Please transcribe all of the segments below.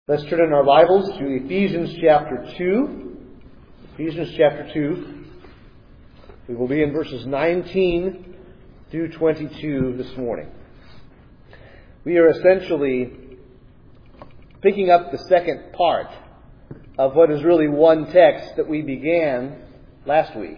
Let's turn in our Bibles to Ephesians chapter 2. Ephesians chapter 2. We will be in verses 19 through 22 this morning. We are essentially picking up the second part of what is really one text that we began last week.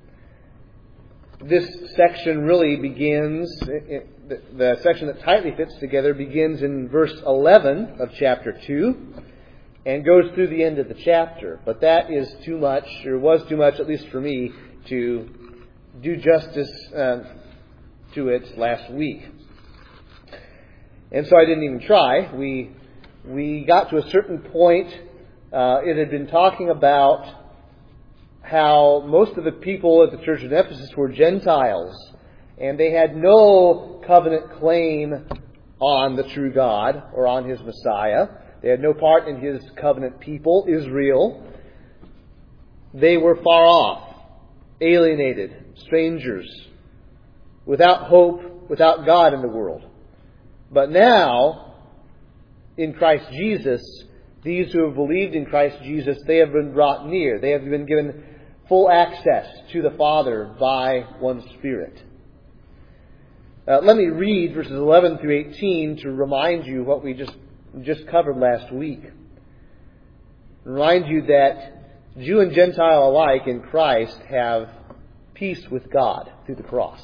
This section really begins, the section that tightly fits together begins in verse 11 of chapter 2 and goes through the end of the chapter. But that is too much, or was too much, at least for me, to do justice to it last week. And so I didn't even try. We got to a certain point. It had been talking about how most of the people at the church of Ephesus were Gentiles, and they had no covenant claim on the true God or on His Messiah. They had no part in His covenant people, Israel. They were far off, alienated, strangers, without hope, without God in the world. But now, in Christ Jesus, these who have believed in Christ Jesus, they have been brought near. They have been given full access to the Father by one Spirit. Let me read verses 11 through 18 to remind you what we just covered last week. Remind you that Jew and Gentile alike in Christ have peace with God through the cross.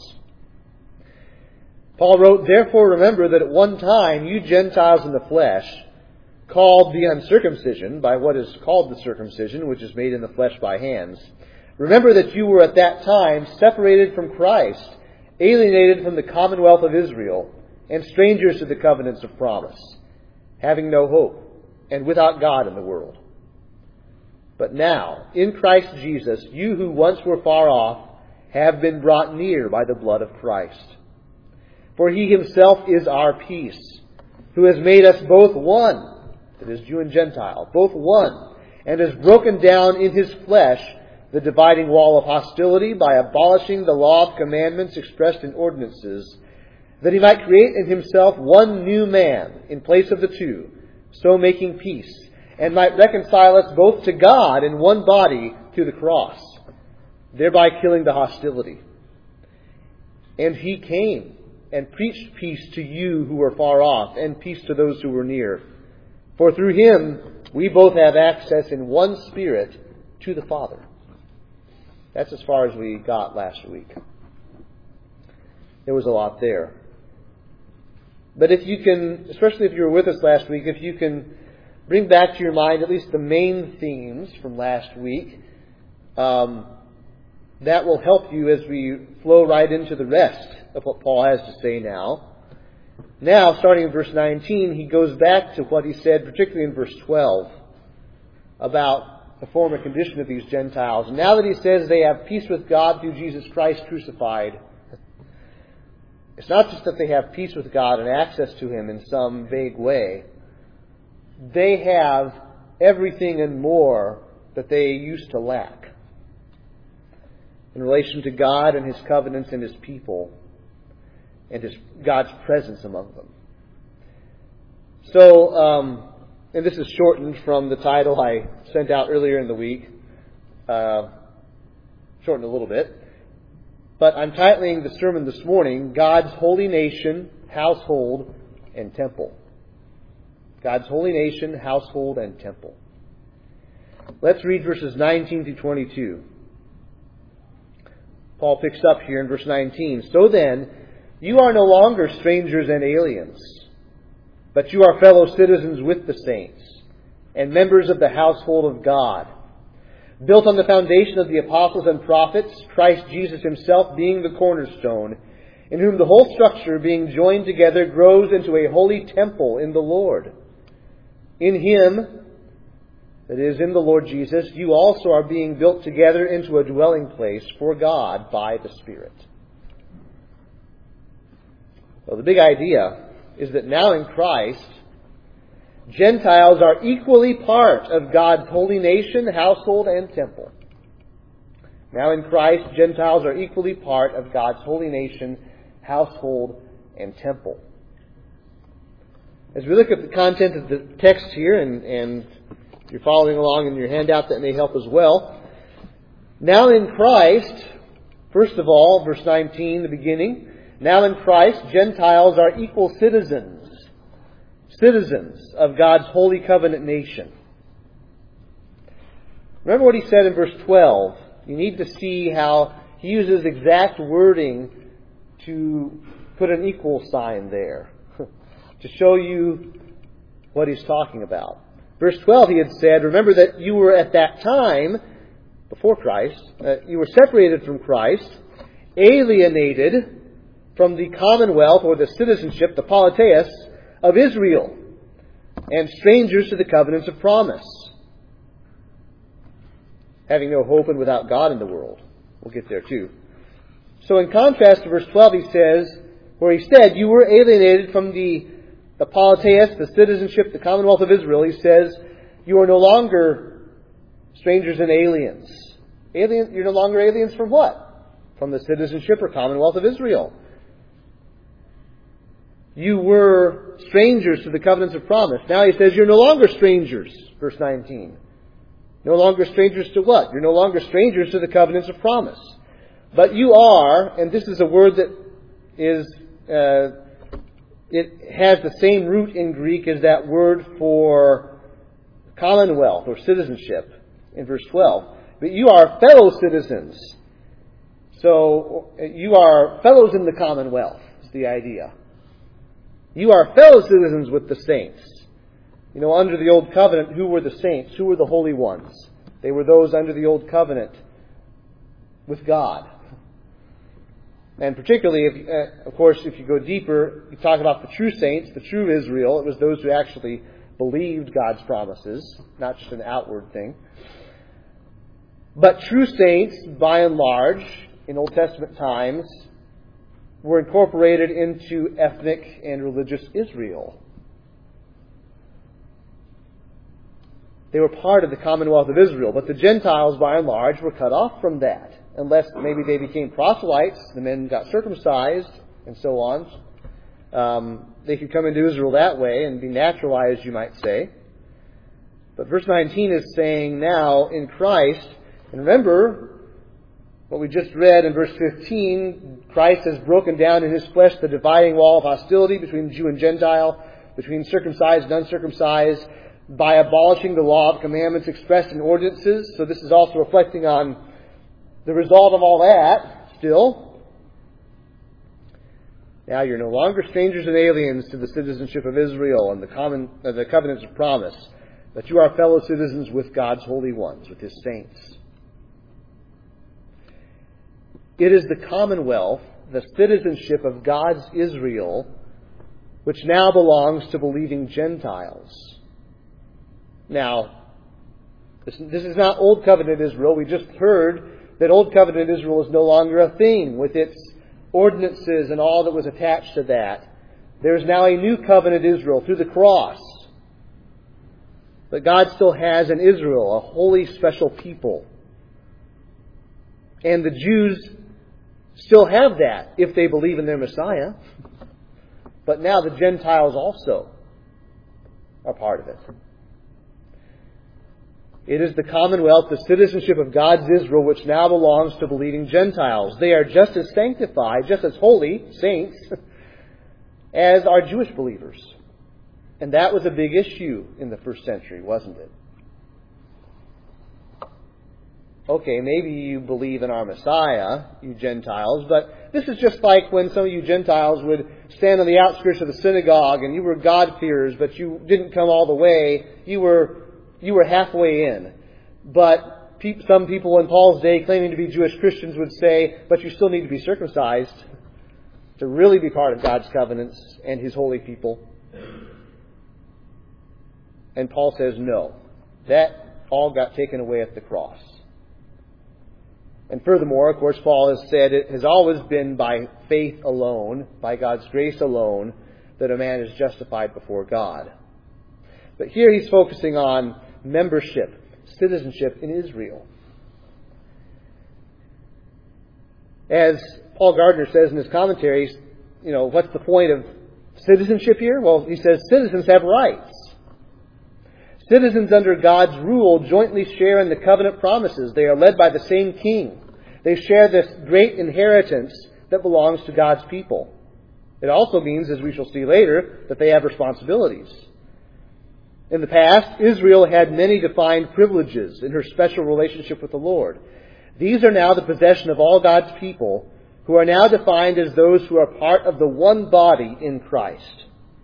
Paul wrote, "Therefore remember that at one time you Gentiles in the flesh, called the uncircumcision by what is called the circumcision, which is made in the flesh by hands. Remember that you were at that time separated from Christ, alienated from the commonwealth of Israel, and strangers to the covenants of promise, having no hope, and without God in the world. But now, in Christ Jesus, you who once were far off have been brought near by the blood of Christ. For He Himself is our peace, who has made us both one," that is, Jew and Gentile, "both one, and has broken down in His flesh the dividing wall of hostility by abolishing the law of commandments expressed in ordinances, that He might create in Himself one new man in place of the two, so making peace, and might reconcile us both to God in one body through the cross, thereby killing the hostility. And He came and preached peace to you who were far off, and peace to those who were near. For through Him we both have access in one Spirit to the Father." That's as far as we got last week. There was a lot there. But if you can, especially if you were with us last week, if you can bring back to your mind at least the main themes from last week, that will help you as we flow right into the rest of what Paul has to say now. Now, starting in verse 19, he goes back to what he said, particularly in verse 12, about the former condition of these Gentiles. And now that he says they have peace with God through Jesus Christ crucified, it's not just that they have peace with God and access to Him in some vague way. They have everything and more that they used to lack in relation to God and His covenants and His people and God's presence among them. So, and this is shortened from the title I sent out earlier in the week. Shortened a little bit. But I'm titling the sermon this morning, God's Holy Nation, Household, and Temple. God's Holy Nation, Household, and Temple. Let's read verses 19 to 22. Paul picks up here in verse 19. "So then, you are no longer strangers and aliens, but you are fellow citizens with the saints and members of the household of God, built on the foundation of the apostles and prophets, Christ Jesus Himself being the cornerstone, in whom the whole structure, being joined together, grows into a holy temple in the Lord. In Him," that is, in the Lord Jesus, "you also are being built together into a dwelling place for God by the Spirit." Well, the big idea is that now in Christ, Gentiles are equally part of God's holy nation, household, and temple. Now in Christ, Gentiles are equally part of God's holy nation, household, and temple. As we look at the content of the text here, and if you're following along in your handout, that may help as well. Now in Christ, first of all, verse 19, the beginning, now in Christ, Gentiles are equal citizens of God's holy covenant nation. Remember what he said in verse 12. You need to see how he uses exact wording to put an equal sign there to show you what he's talking about. Verse 12 he had said, remember that you were at that time, before Christ, you were separated from Christ, alienated from the commonwealth or the citizenship, the politeia, of Israel, and strangers to the covenants of promise, having no hope and without God in the world. We'll get there too. So in contrast to verse 12 he says, where he said, you were alienated from the politeia, the citizenship, the commonwealth of Israel, he says, you are no longer strangers and aliens. You're no longer aliens from what? From the citizenship or commonwealth of Israel. You were strangers to the covenants of promise. Now he says you're no longer strangers, verse 19. No longer strangers to what? You're no longer strangers to the covenants of promise. But you are, and this is a word that is, it has the same root in Greek as that word for commonwealth or citizenship in verse 12. But you are fellow citizens. So you are fellows in the commonwealth, is the idea. You are fellow citizens with the saints. You know, under the Old Covenant, who were the saints? Who were the holy ones? They were those under the Old Covenant with God. And particularly, of course, if you go deeper, you talk about the true saints, the true Israel. It was those who actually believed God's promises, not just an outward thing. But true saints, by and large, in Old Testament times, were incorporated into ethnic and religious Israel. They were part of the commonwealth of Israel, but the Gentiles, by and large, were cut off from that. Unless maybe they became proselytes, the men got circumcised, and so on. They could come into Israel that way and be naturalized, you might say. But verse 19 is saying now, in Christ, and remember what we just read in verse 15, Christ has broken down in His flesh the dividing wall of hostility between Jew and Gentile, between circumcised and uncircumcised, by abolishing the law of commandments expressed in ordinances. So this is also reflecting on the result of all that, still. Now you're no longer strangers and aliens to the citizenship of Israel and the covenants of promise, but you are fellow citizens with God's holy ones, with His saints. It is the commonwealth, the citizenship of God's Israel, which now belongs to believing Gentiles. Now, this is not Old Covenant Israel. We just heard that Old Covenant Israel is no longer a thing with its ordinances and all that was attached to that. There is now a new covenant Israel through the cross. But God still has an Israel, a holy special people. And the Jews still have that if they believe in their Messiah. But now the Gentiles also are part of it. It is the commonwealth, the citizenship of God's Israel, which now belongs to believing Gentiles. They are just as sanctified, just as holy, saints, as are Jewish believers. And that was a big issue in the first century, wasn't it? Okay, maybe you believe in our Messiah, you Gentiles, but this is just like when some of you Gentiles would stand on the outskirts of the synagogue and you were God-fearers, but you didn't come all the way. You were halfway in. But some people in Paul's day claiming to be Jewish Christians would say, but you still need to be circumcised to really be part of God's covenants and His holy people. And Paul says no. That all got taken away at the cross. And furthermore, of course, Paul has said it has always been by faith alone, by God's grace alone, that a man is justified before God. But here he's focusing on membership, citizenship in Israel. As Paul Gardner says in his commentaries, what's the point of Citizenship here? Well, he says citizens have rights. Citizens under God's rule jointly share in the covenant promises. They are led by the same king. They share this great inheritance that belongs to God's people. It also means, as we shall see later, that they have responsibilities. In the past, Israel had many defined privileges in her special relationship with the Lord. These are now the possession of all God's people, who are now defined as those who are part of the one body in Christ.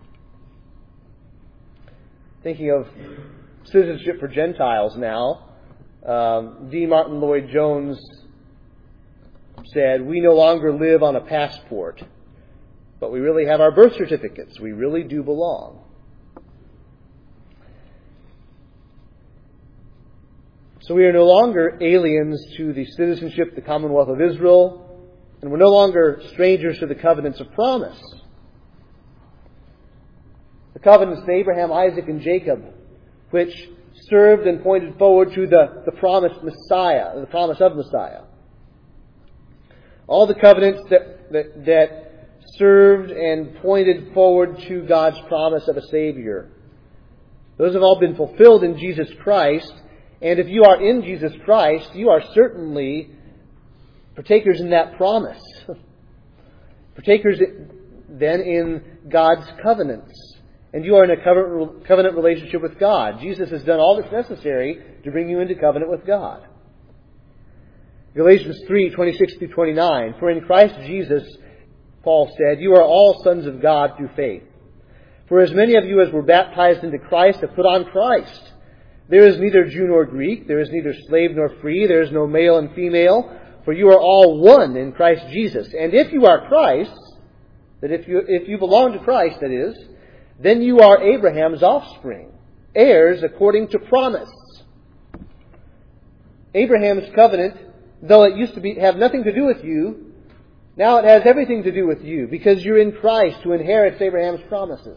Thinking of citizenship for Gentiles now, D. Martin Lloyd-Jones said, "We no longer live on a passport, but we really have our birth certificates. We really do belong." So we are no longer aliens to the citizenship, the Commonwealth of Israel, and we're no longer strangers to the covenants of promise. The covenants of Abraham, Isaac, and Jacob, which served and pointed forward to the promised Messiah, the promise of Messiah. All the covenants that served and pointed forward to God's promise of a Savior. Those have all been fulfilled in Jesus Christ. And if you are in Jesus Christ, you are certainly partakers in that promise. Partakers then in God's covenants. And you are in a covenant relationship with God. Jesus has done all that's necessary to bring you into covenant with God. Galatians 3:26-29. For in Christ Jesus, Paul said, you are all sons of God through faith. For as many of you as were baptized into Christ have put on Christ. There is neither Jew nor Greek, there is neither slave nor free, there is no male and female, for you are all one in Christ Jesus. And if you are Christ's, that if you belong to Christ, that is, then you are Abraham's offspring, heirs according to promise. Abraham's covenant, though it used to have nothing to do with you, now it has everything to do with you, because you're in Christ who inherits Abraham's promises.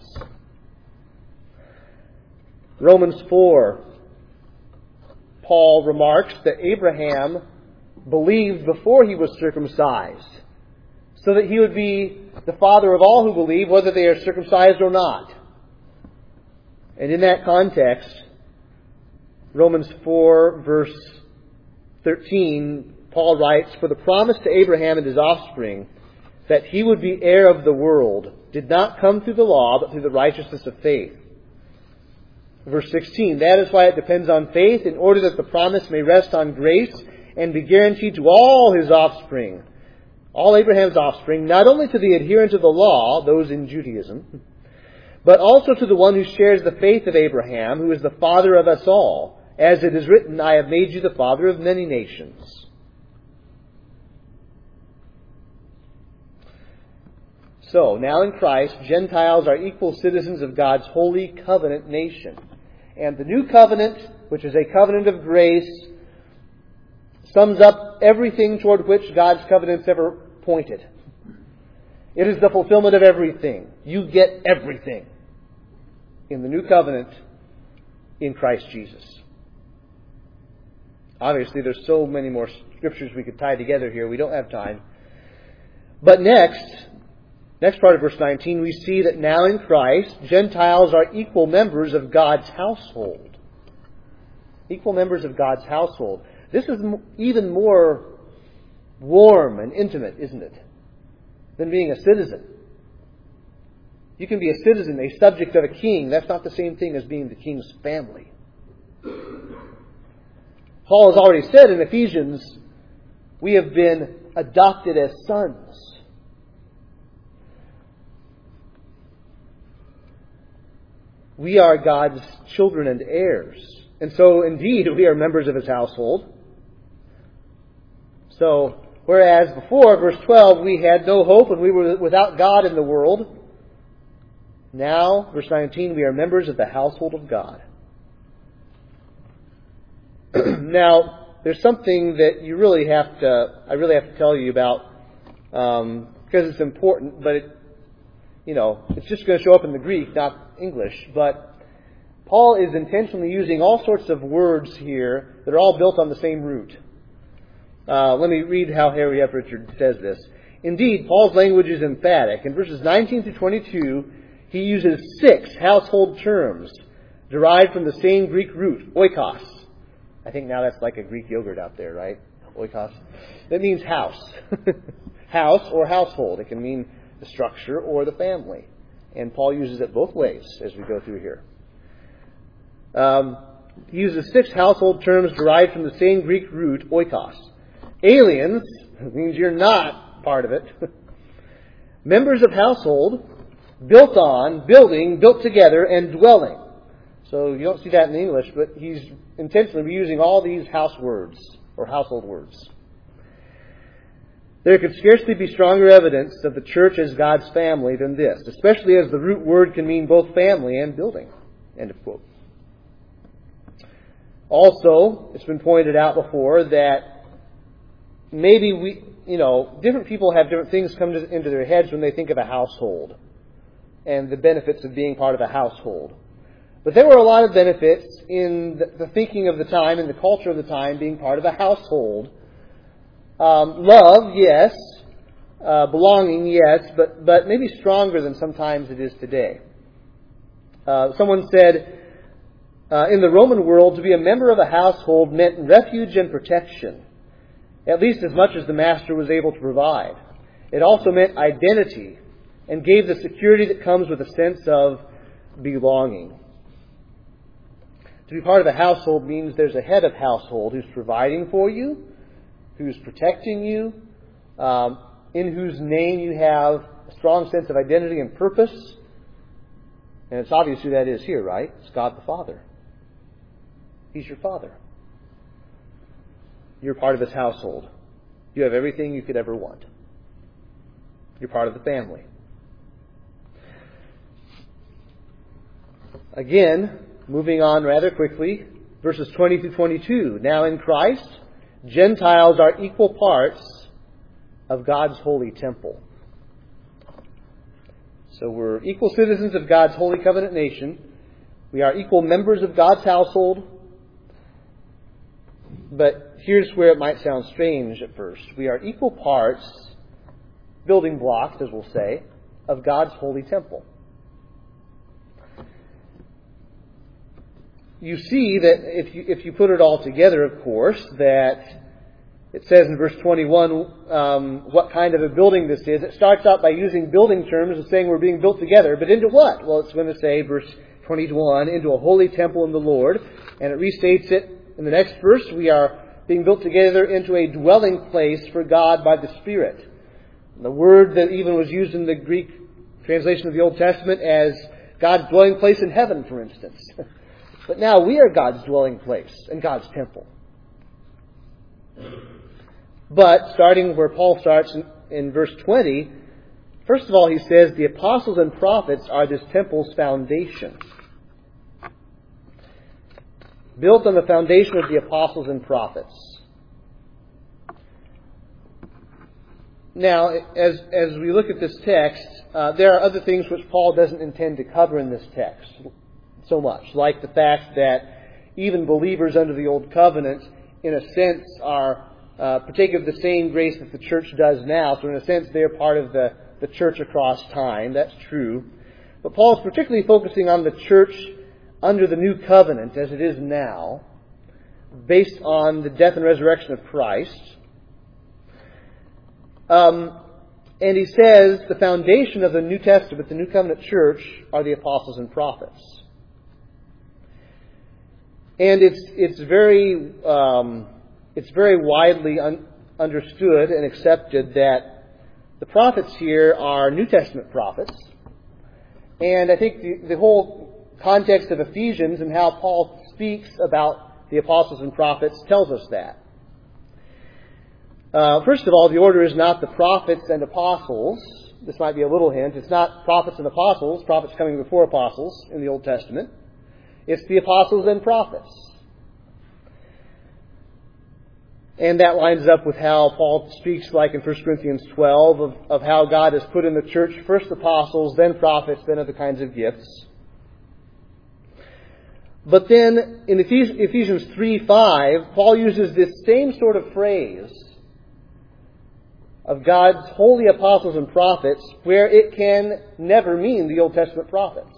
Romans 4, Paul remarks that Abraham believed before he was circumcised, so that he would be the father of all who believe, whether they are circumcised or not. And in that context, Romans 4, verse 13, Paul writes, for the promise to Abraham and his offspring that he would be heir of the world did not come through the law, but through the righteousness of faith. Verse 16, that is why it depends on faith, in order that the promise may rest on grace and be guaranteed to all his offspring, all Abraham's offspring, not only to the adherents of the law, those in Judaism, but also to the one who shares the faith of Abraham, who is the father of us all. As it is written, I have made you the father of many nations. So, now in Christ, Gentiles are equal citizens of God's holy covenant nation. And the new covenant, which is a covenant of grace, sums up everything toward which God's covenants ever pointed. It is the fulfillment of everything. You get everything in the new covenant in Christ Jesus. Obviously, there's so many more scriptures we could tie together here. We don't have time. But next part of verse 19, we see that now in Christ, Gentiles are equal members of God's household. Equal members of God's household. This is even more warm and intimate, isn't it, than being a citizen. You can be a citizen, a subject of a king. That's not the same thing as being the king's family. Paul has already said in Ephesians, we have been adopted as sons. We are God's children and heirs. And so, indeed, we are members of His household. So, whereas before, verse 12, we had no hope and we were without God in the world, now, verse 19, we are members of the household of God. Now, there's something that I really have to tell you about, because it's important, but it's just going to show up in the Greek, not English. But Paul is intentionally using all sorts of words here that are all built on the same root. Let me read how Harry F. Richard says this. Indeed, Paul's language is emphatic. In verses 19 to 22, he uses 6 household terms derived from the same Greek root, oikos. I think now that's like a Greek yogurt out there, right? Oikos. That means house. House or household. It can mean the structure or the family. And Paul uses it both ways as we go through here. He uses 6 household terms derived from the same Greek root, oikos. Aliens means you're not part of it. Members of household, built on, building, built together, and dwelling. So you don't see that in English, but he's intentionally using all these house words or household words. There could scarcely be stronger evidence of the church as God's family than this, especially as the root word can mean both family and building. End of quote. Also, it's been pointed out before that maybe different people have different things come into their heads when they think of a household and the benefits of being part of a household. But there were a lot of benefits in the thinking of the time and the culture of the time being part of a household. Love, yes. Belonging, yes. But maybe stronger than sometimes it is today. Someone said, in the Roman world, to be a member of a household meant refuge and protection, at least as much as the master was able to provide. It also meant identity and gave the security that comes with a sense of belonging. To be part of a household means there's a head of household who's providing for you, who's protecting you, in whose name you have a strong sense of identity and purpose. And it's obvious who that is here, right? It's God the Father. He's your Father. You're part of His household. You have everything you could ever want. You're part of the family. Again, moving on rather quickly, verses 20 through 22. Now in Christ, Gentiles are equal parts of God's holy temple. So we're equal citizens of God's holy covenant nation. We are equal members of God's household. But here's where it might sound strange at first. We are equal parts, building blocks, as we'll say, of God's holy temple. You see that if you put it all together, of course, that it says in verse 21 what kind of a building this is. It starts out by using building terms and saying we're being built together. But into what? Well, it's going to say, verse 21, into a holy temple in the Lord. And it restates it in the next verse. We are being built together into a dwelling place for God by the Spirit. The word that even was used in the Greek translation of the Old Testament as God's dwelling place in heaven, for instance. But now we are God's dwelling place and God's temple. But starting where Paul starts in verse 20, first of all he says the apostles and prophets are this temple's foundation. Built on the foundation of the apostles and prophets. Now, as we look at this text, there are other things which Paul doesn't intend to cover in this text so much, like the fact that even believers under the Old Covenant, in a sense, are partake of the same grace that the church does now. So in a sense, they're part of the church across time. That's true. But Paul's particularly focusing on the church under the New Covenant as it is now, based on the death and resurrection of Christ. And he says the foundation of the New Testament, the New Covenant church, are the apostles and prophets. And it's very widely understood and accepted that the prophets here are New Testament prophets. And I think the whole context of Ephesians and how Paul speaks about the apostles and prophets tells us that. First of all, the order is not the prophets and apostles. This might be a little hint. It's not prophets and apostles, prophets coming before apostles in the Old Testament. It's the apostles and prophets. And that lines up with how Paul speaks, like in 1 Corinthians 12, of how God has put in the church first apostles, then prophets, then other kinds of gifts. But then in Ephesians 3:5, Paul uses this same sort of phrase of God's holy apostles and prophets where it can never mean the Old Testament prophets.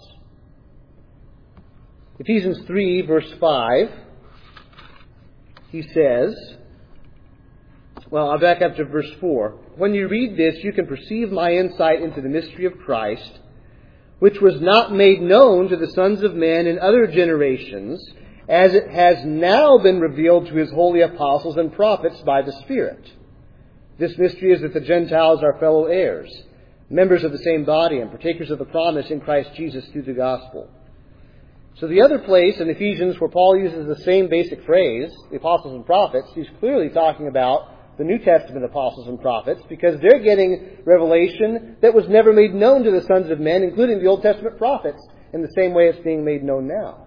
Ephesians 3, verse 5, he says, well, I'll back up to verse 4. When you read this, you can perceive my insight into the mystery of Christ, which was not made known to the sons of men in other generations, as it has now been revealed to his holy apostles and prophets by the Spirit. This mystery is that the Gentiles are fellow heirs, members of the same body, and partakers of the promise in Christ Jesus through the gospel. So the other place in Ephesians where Paul uses the same basic phrase, the apostles and prophets, he's clearly talking about the New Testament apostles and prophets, because they're getting revelation that was never made known to the sons of men, including the Old Testament prophets, in the same way it's being made known now.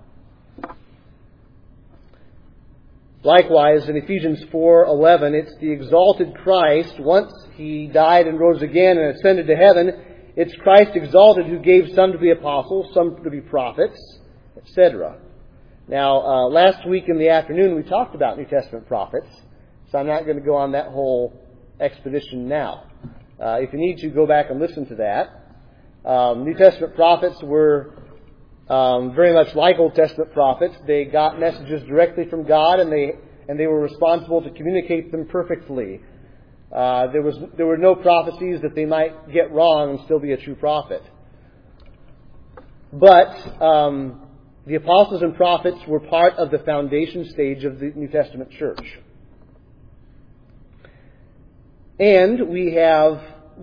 Likewise, in Ephesians 4:11, it's the exalted Christ. Once he died and rose again and ascended to heaven, it's Christ exalted who gave some to be apostles, some to be prophets, etc. Now, last week in the afternoon we talked about New Testament prophets, so I'm not going to go on that whole expedition now. If you need to, go back and listen to that. New Testament prophets were very much like Old Testament prophets. They got messages directly from God, and they were responsible to communicate them perfectly. There were no prophecies that they might get wrong and still be a true prophet. But the apostles and prophets were part of the foundation stage of the New Testament church. And we have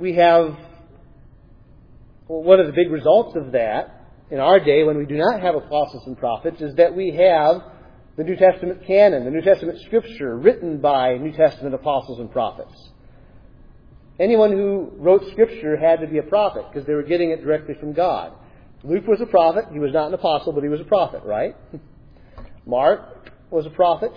one of the big results of that in our day, when we do not have apostles and prophets, is that we have the New Testament canon, the New Testament scripture written by New Testament apostles and prophets. Anyone who wrote scripture had to be a prophet because they were getting it directly from God. Luke was a prophet. He was not an apostle, but he was a prophet, right? Mark was a prophet.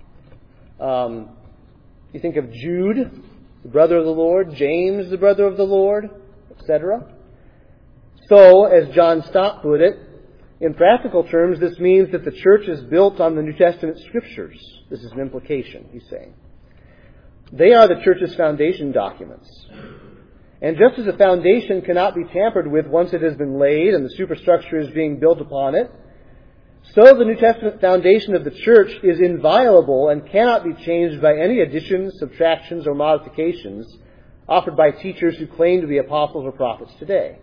You think of Jude, the brother of the Lord, James, the brother of the Lord, etc. So, as John Stott put it, in practical terms, this means that the church is built on the New Testament scriptures. This is an implication, he's saying. They are the church's foundation documents. And just as a foundation cannot be tampered with once it has been laid and the superstructure is being built upon it, so the New Testament foundation of the church is inviolable and cannot be changed by any additions, subtractions, or modifications offered by teachers who claim to be apostles or prophets today.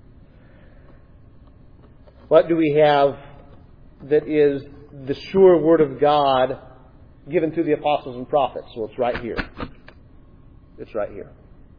What do we have that is the sure Word of God given through the apostles and prophets? Well, it's right here. It's right here.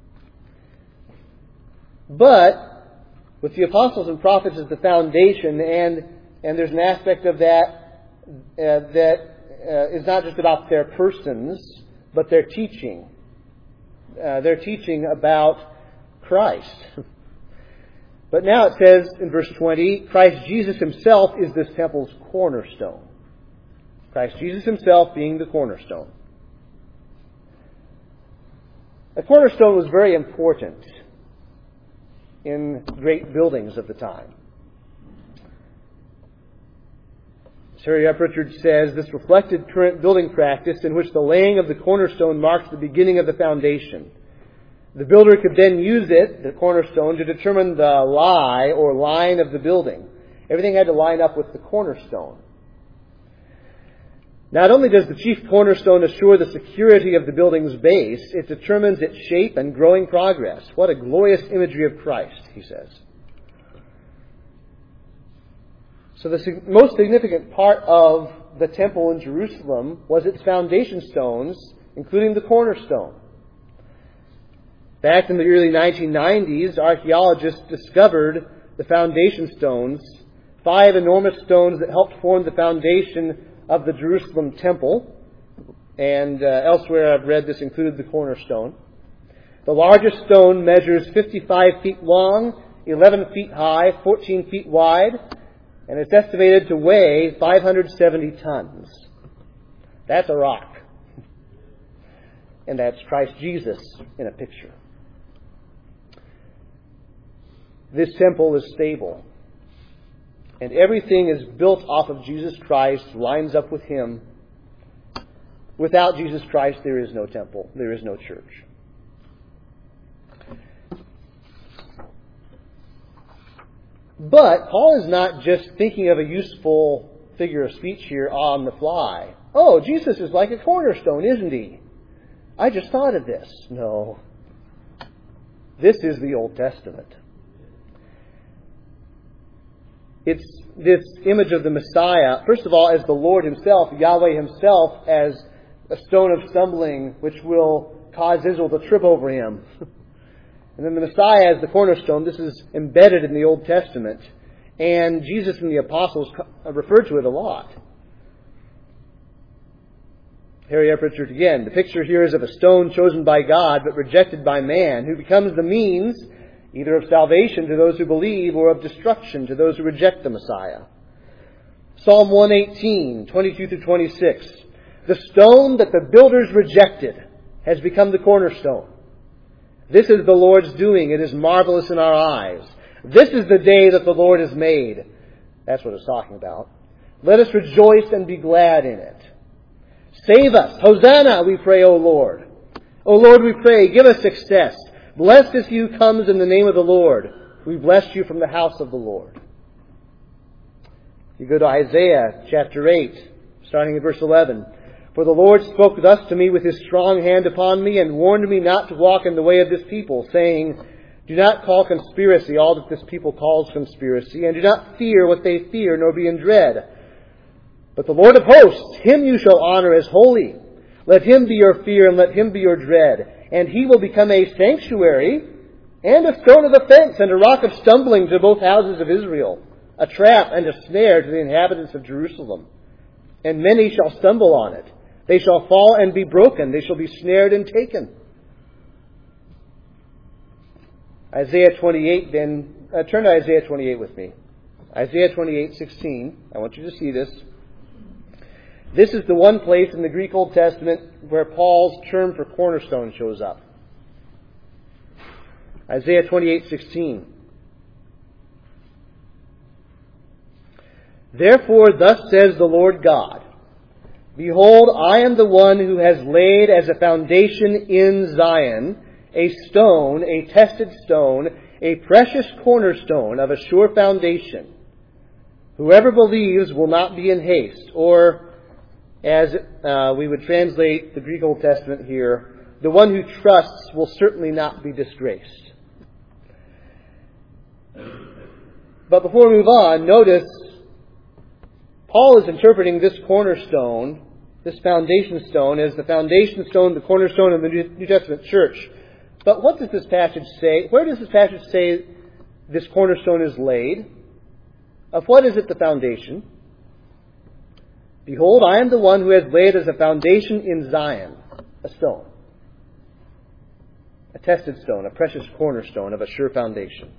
But with the apostles and prophets as the foundation, and there's an aspect of that that is not just about their persons, but their teaching. Their teaching about Christ. But now it says in verse 20, Christ Jesus himself is this temple's cornerstone. Christ Jesus himself being the cornerstone. A cornerstone was very important in great buildings of the time. Sir F. Richards says, this reflected current building practice in which the laying of the cornerstone marks the beginning of the foundation. The builder could then use it, the cornerstone, to determine the lie or line of the building. Everything had to line up with the cornerstone. Not only does the chief cornerstone assure the security of the building's base, it determines its shape and growing progress. What a glorious imagery of Christ, he says. So the most significant part of the temple in Jerusalem was its foundation stones, including the cornerstone. Back in the early 1990s, archaeologists discovered the foundation stones, 5 enormous stones that helped form the foundation of the Jerusalem temple. And elsewhere I've read this included the cornerstone. The largest stone measures 55 feet long, 11 feet high, 14 feet wide, and it's estimated to weigh 570 tons. That's a rock. And that's Christ Jesus in a picture. This temple is stable. And everything is built off of Jesus Christ, lines up with Him. Without Jesus Christ, there is no temple. There is no church. But Paul is not just thinking of a useful figure of speech here on the fly. Oh, Jesus is like a cornerstone, isn't he? I just thought of this. No. This is the Old Testament. It's this image of the Messiah, first of all, as the Lord Himself, Yahweh Himself, as a stone of stumbling which will cause Israel to trip over Him. And then the Messiah as the cornerstone. This is embedded in the Old Testament. And Jesus and the apostles refer to it a lot. Harry F. Richards again. The picture here is of a stone chosen by God but rejected by man, who becomes the means either of salvation to those who believe or of destruction to those who reject the Messiah. Psalm 118, 22 through 26. The stone that the builders rejected has become the cornerstone. This is the Lord's doing. It is marvelous in our eyes. This is the day that the Lord has made. That's what it's talking about. Let us rejoice and be glad in it. Save us. Hosanna, we pray, O Lord. O Lord, we pray, give us success. Blessed is he who comes in the name of the Lord. We bless you from the house of the Lord. You go to Isaiah chapter 8, starting at verse 11. For the Lord spoke thus to me with His strong hand upon me, and warned me not to walk in the way of this people, saying, do not call conspiracy all that this people calls conspiracy, and do not fear what they fear, nor be in dread. But the Lord of hosts, Him you shall honor as holy. Let Him be your fear, and let Him be your dread. And He will become a sanctuary, and a stone of offense, and a rock of stumbling to both houses of Israel, a trap and a snare to the inhabitants of Jerusalem. And many shall stumble on it. They shall fall and be broken. They shall be snared and taken. Isaiah 28, then, turn to Isaiah 28 with me. Isaiah 28:16. I want you to see this. This is the one place in the Greek Old Testament where Paul's term for cornerstone shows up. Isaiah 28:16. Therefore, thus says the Lord God, behold, I am the one who has laid as a foundation in Zion a stone, a tested stone, a precious cornerstone of a sure foundation. Whoever believes will not be in haste, or as we would translate the Greek Old Testament here, the one who trusts will certainly not be disgraced. But before we move on, notice Paul is interpreting this cornerstone, this foundation stone, as the foundation stone, the cornerstone of the New Testament church. But what does this passage say? Where does this passage say this cornerstone is laid? Of what is it the foundation? Behold, I am the one who has laid as a foundation in Zion a stone, a tested stone, a precious cornerstone of a sure foundation.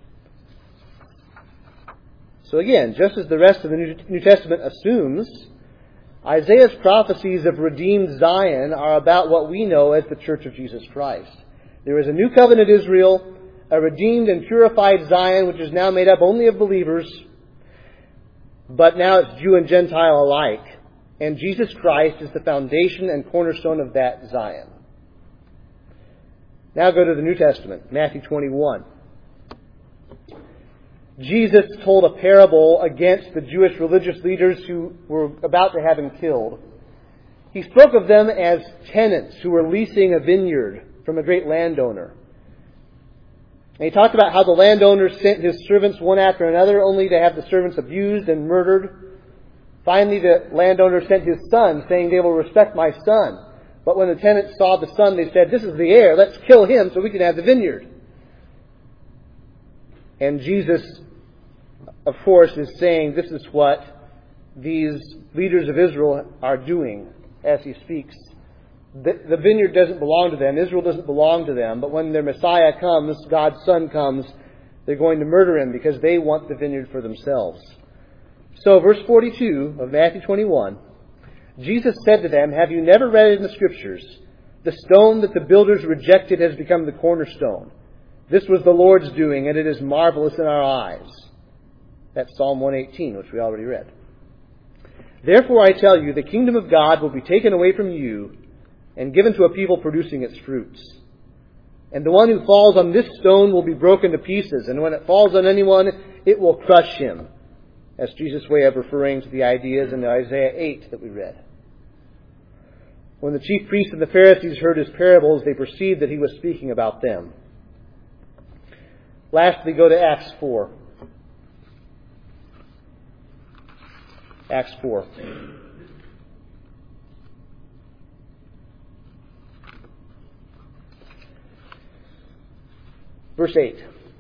So again, just as the rest of the New Testament assumes, Isaiah's prophecies of redeemed Zion are about what we know as the Church of Jesus Christ. There is a new covenant Israel, a redeemed and purified Zion, which is now made up only of believers, but now it's Jew and Gentile alike. And Jesus Christ is the foundation and cornerstone of that Zion. Now go to the New Testament, Matthew 21. Jesus told a parable against the Jewish religious leaders who were about to have him killed. He spoke of them as tenants who were leasing a vineyard from a great landowner. And he talked about how the landowner sent his servants one after another, only to have the servants abused and murdered. Finally, the landowner sent his son, saying, they will respect my son. But when the tenants saw the son, they said, this is the heir, let's kill him so we can have the vineyard. And Jesus, of course, is saying this is what these leaders of Israel are doing as he speaks. The vineyard doesn't belong to them. Israel doesn't belong to them. But when their Messiah comes, God's Son comes, they're going to murder him because they want the vineyard for themselves. So, verse 42 of Matthew 21, Jesus said to them, have you never read in the Scriptures, the stone that the builders rejected has become the cornerstone. This was the Lord's doing, and it is marvelous in our eyes. That's Psalm 118, which we already read. Therefore I tell you, the kingdom of God will be taken away from you and given to a people producing its fruits. And the one who falls on this stone will be broken to pieces, and when it falls on anyone, it will crush him. That's Jesus' way of referring to the ideas in Isaiah 8 that we read. When the chief priests and the Pharisees heard his parables, they perceived that he was speaking about them. Lastly, go to Acts 4. Acts 4. Verse 8.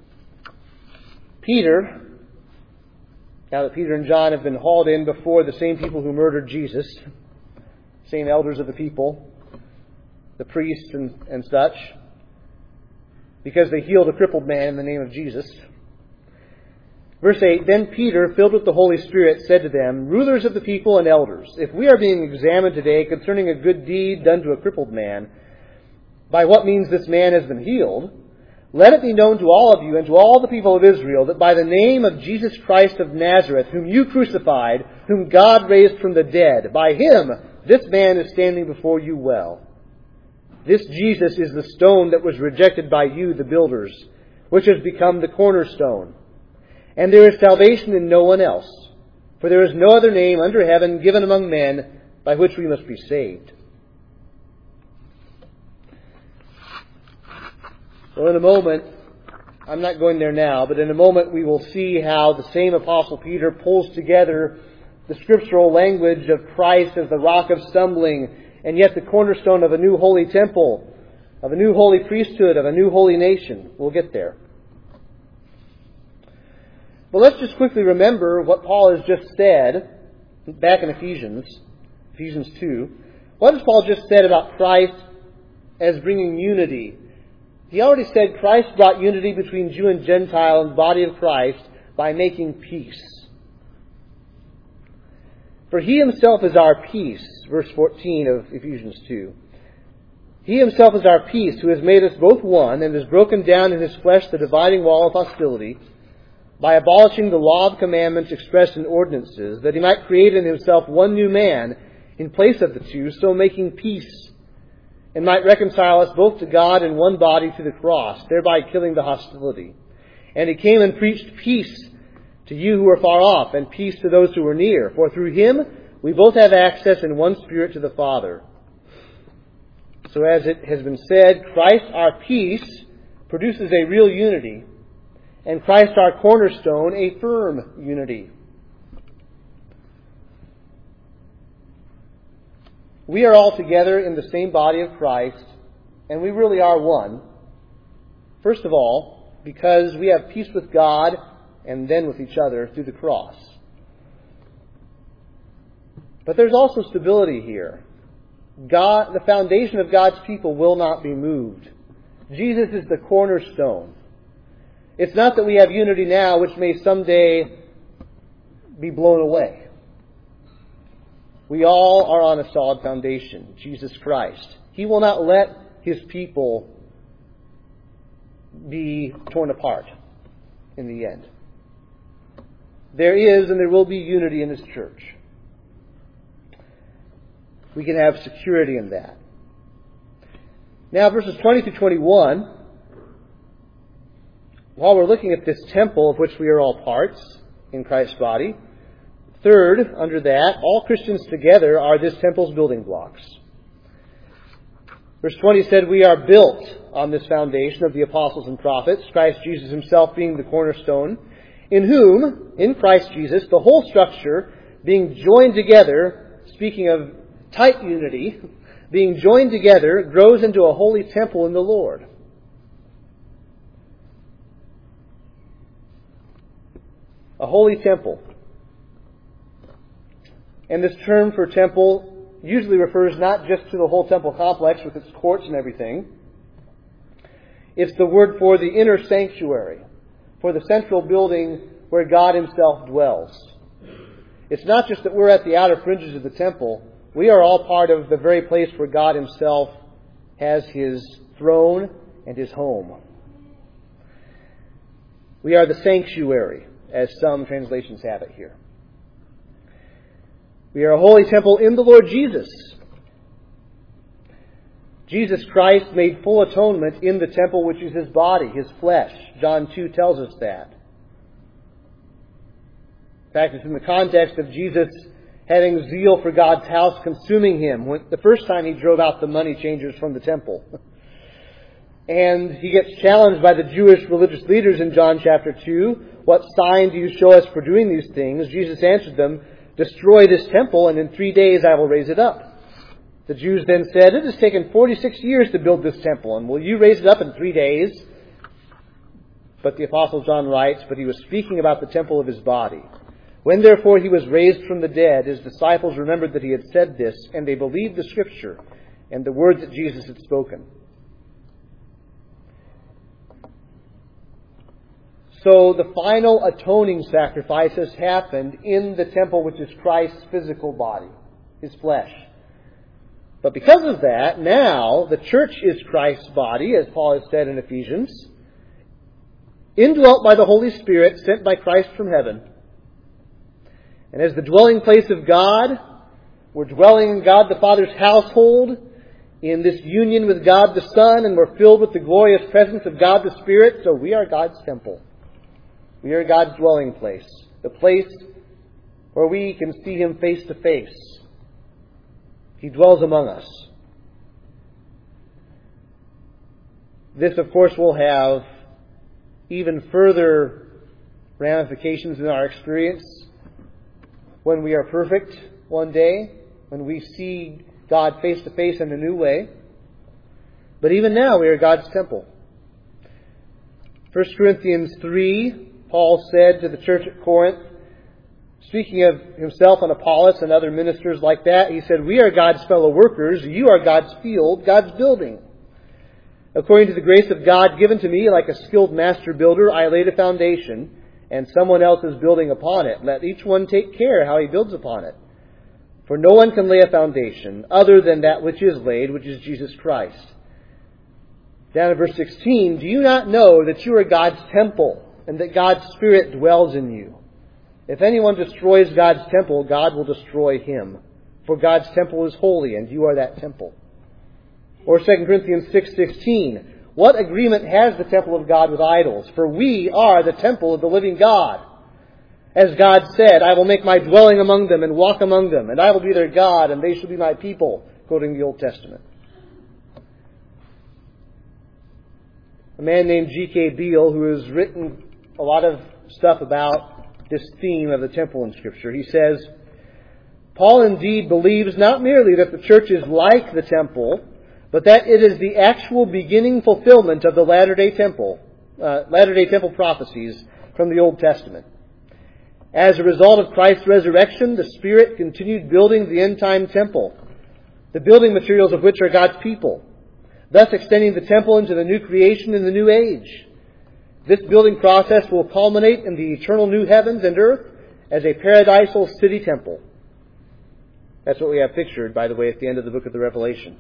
Peter, now that Peter and John have been hauled in before the same people who murdered Jesus, same elders of the people, the priests and such, because they healed a crippled man in the name of Jesus. Verse 8, Then Peter, filled with the Holy Spirit, said to them, Rulers of the people and elders, if we are being examined today concerning a good deed done to a crippled man, by what means this man has been healed, let it be known to all of you and to all the people of Israel that by the name of Jesus Christ of Nazareth, whom you crucified, whom God raised from the dead, by him this man is standing before you well. This Jesus is the stone that was rejected by you, the builders, which has become the cornerstone. And there is salvation in no one else, for there is no other name under heaven given among men by which we must be saved. Well, in a moment, I'm not going there now, but in a moment we will see how the same Apostle Peter pulls together the scriptural language of Christ as the rock of stumbling, and yet the cornerstone of a new holy temple, of a new holy priesthood, of a new holy nation. We'll get there. But let's just quickly remember what Paul has just said back in Ephesians 2. What has Paul just said about Christ as bringing unity? He already said Christ brought unity between Jew and Gentile in the body of Christ by making peace. For he himself is our peace, verse 14 of Ephesians 2. He himself is our peace, who has made us both one, and has broken down in his flesh the dividing wall of hostility, by abolishing the law of commandments expressed in ordinances, that he might create in himself one new man in place of the two, so making peace, and might reconcile us both to God in one body through the cross, thereby killing the hostility. And he came and preached peace to you who are far off, and peace to those who are near. For through him we both have access in one Spirit to the Father. So as it has been said, Christ our peace produces a real unity, and Christ our cornerstone a firm unity. We are all together in the same body of Christ, and we really are one. First of all, because we have peace with God and then with each other through the cross. But there's also stability here. God, the foundation of God's people will not be moved. Jesus is the cornerstone. It's not that we have unity now which may someday be blown away. We all are on a solid foundation, Jesus Christ. He will not let his people be torn apart in the end. There is and there will be unity in his church. We can have security in that. Now, verses 20 through 21, while we're looking at this temple of which we are all parts in Christ's body, third, under that, all Christians together are this temple's building blocks. Verse 20 said, we are built on this foundation of the apostles and prophets, Christ Jesus himself being the cornerstone, in whom, in Christ Jesus, the whole structure being joined together, speaking of tight unity, being joined together, grows into a holy temple in the Lord. A holy temple. And this term for temple usually refers not just to the whole temple complex with its courts and everything. It's the word for the inner sanctuary, for the central building where God himself dwells. It's not just that we're at the outer fringes of the temple. We are all part of the very place where God himself has his throne and his home. We are the sanctuary, as some translations have it here. We are a holy temple in the Lord Jesus. Jesus Christ made full atonement in the temple which is his body, his flesh. John 2 tells us that. In fact, it's in the context of Jesus having zeal for God's house consuming him the first time he drove out the money changers from the temple. And he gets challenged by the Jewish religious leaders in John chapter 2. What sign do you show us for doing these things? Jesus answered them, destroy this temple, and in 3 days I will raise it up. The Jews then said, it has taken 46 years to build this temple, and will you raise it up in 3 days? But the Apostle John writes, but he was speaking about the temple of his body. When therefore he was raised from the dead, his disciples remembered that he had said this, and they believed the Scripture and the words that Jesus had spoken. So the final atoning sacrifice has happened in the temple, which is Christ's physical body, his flesh. But because of that, now the church is Christ's body, as Paul has said in Ephesians, indwelt by the Holy Spirit, sent by Christ from heaven. And as the dwelling place of God, we're dwelling in God the Father's household, in this union with God the Son, and we're filled with the glorious presence of God the Spirit, so we are God's temple. We are God's dwelling place, the place where we can see Him face to face. He dwells among us. This, of course, will have even further ramifications in our experience when we are perfect one day, when we see God face to face in a new way. But even now, we are God's temple. 1 Corinthians 3, Paul said to the church at Corinth, speaking of himself and Apollos and other ministers like that, he said, we are God's fellow workers, you are God's field, God's building. According to the grace of God given to me, like a skilled master builder, I laid a foundation, and someone else is building upon it. Let each one take care how he builds upon it. For no one can lay a foundation other than that which is laid, which is Jesus Christ. Down in verse 16, do you not know that you are God's temple, and that God's Spirit dwells in you? If anyone destroys God's temple, God will destroy him. For God's temple is holy, and you are that temple. Or 2 Corinthians 6:16, what agreement has the temple of God with idols? For we are the temple of the living God. As God said, I will make my dwelling among them and walk among them, and I will be their God, and they shall be my people, quoting the Old Testament. A man named G.K. Beale, who has written a lot of stuff about this theme of the temple in Scripture, he says, Paul indeed believes not merely that the church is like the temple, but that it is the actual beginning fulfillment of the Latter-day Temple prophecies from the Old Testament. As a result of Christ's resurrection, the Spirit continued building the end-time temple, the building materials of which are God's people, thus extending the temple into the new creation in the new age. This building process will culminate in the eternal new heavens and earth as a paradisal city temple. That's what we have pictured, by the way, at the end of the book of the Revelation.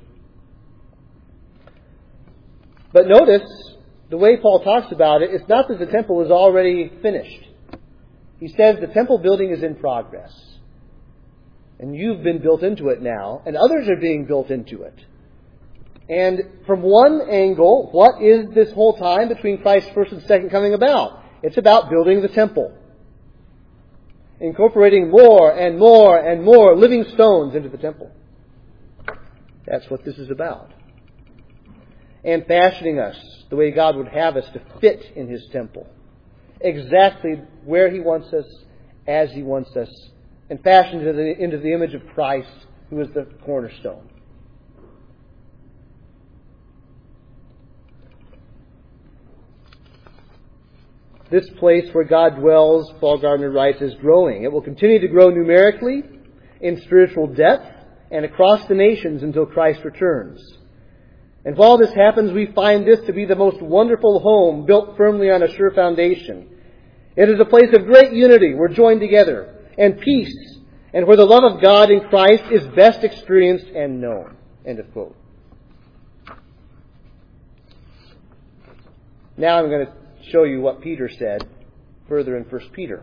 But notice, the way Paul talks about it, it's not that the temple is already finished. He says the temple building is in progress. And you've been built into it now, and others are being built into it. And from one angle, what is this whole time between Christ's first and second coming about? It's about building the temple. Incorporating more and more and more living stones into the temple. That's what this is about. And fashioning us the way God would have us to fit in His temple. Exactly where He wants us, as He wants us, and fashioned into the image of Christ, who is the cornerstone. This place where God dwells, Paul Gardner writes, is growing. It will continue to grow numerically, in spiritual depth, and across the nations until Christ returns. And while this happens, we find this to be the most wonderful home built firmly on a sure foundation. It is a place of great unity. We're joined together. And peace. And where the love of God in Christ is best experienced and known. End of quote. Now I'm going to show you what Peter said further in 1 Peter.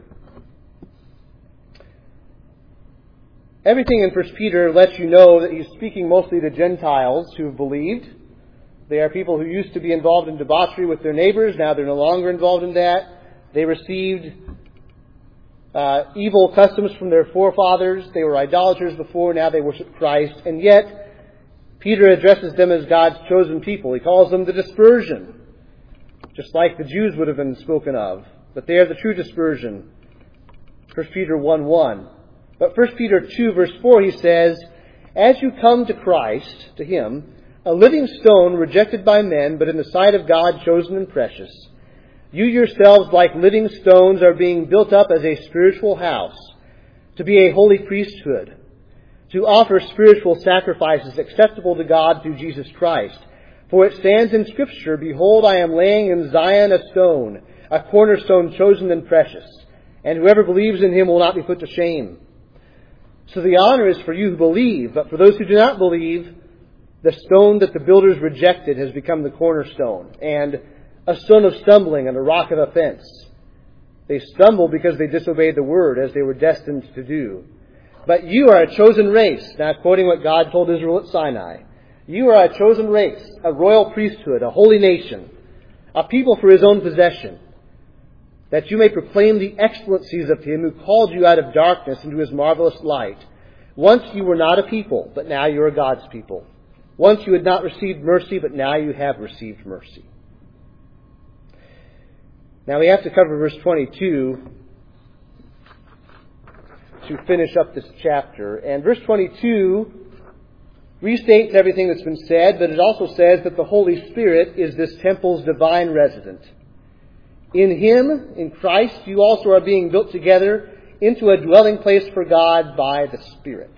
Everything in 1 Peter lets you know that he's speaking mostly to Gentiles who have believed. They are people who used to be involved in debauchery with their neighbors. Now they're no longer involved in that. They received evil customs from their forefathers. They were idolaters before, now they worship Christ. And yet, Peter addresses them as God's chosen people. He calls them the dispersion, just like the Jews would have been spoken of. But they are the true dispersion. 1 Peter 1:1. But 1 Peter 2 verse 4 he says, "As you come to Christ, to Him, a living stone rejected by men, but in the sight of God chosen and precious, you yourselves like living stones are being built up as a spiritual house, to be a holy priesthood, to offer spiritual sacrifices acceptable to God through Jesus Christ. For it stands in Scripture, Behold, I am laying in Zion a stone, a cornerstone chosen and precious, and whoever believes in Him will not be put to shame." So the honor is for you who believe, but for those who do not believe, the stone that the builders rejected has become the cornerstone, and a stone of stumbling and a rock of offense. They stumbled because they disobeyed the word, as they were destined to do. But you are a chosen race, now quoting what God told Israel at Sinai. You are a chosen race, a royal priesthood, a holy nation, a people for His own possession, that you may proclaim the excellencies of Him who called you out of darkness into His marvelous light. Once you were not a people, but now you are God's people. Once you had not received mercy, but now you have received mercy. Now we have to cover verse 22 to finish up this chapter. And verse 22 restates everything that's been said, but it also says that the Holy Spirit is this temple's divine resident. In Him, in Christ, you also are being built together into a dwelling place for God by the Spirit.